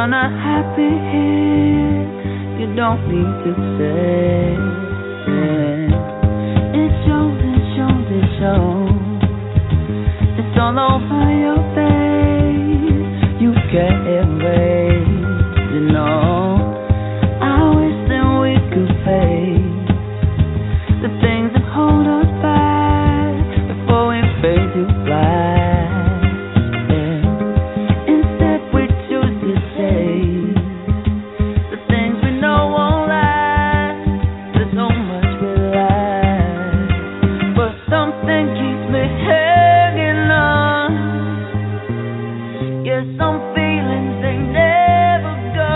you're not happy here, you don't need to say. It shows, it shows, it shows. It's all over your face. You can't erase, you know. I wish that we could face the things that hold us back before we fade to black. Instead we choose to chase the things we know won't last. There's so much we lack, but something keeps me hanging on. Yeah, some feelings they never go.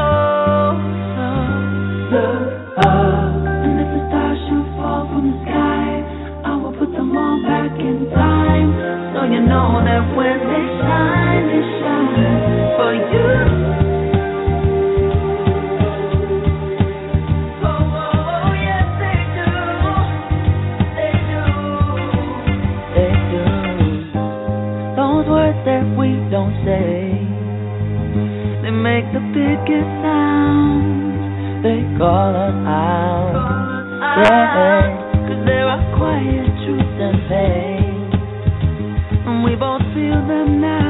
So look up, and if the stars should fall from the sky, I will put them all back in time, so you know that when they shine for you. Oh, yes they do, they do, they do. Those words that we don't say, they make the biggest sound. They call us out, yeah, 'cause there are quiet truths and pain, and we both feel them now.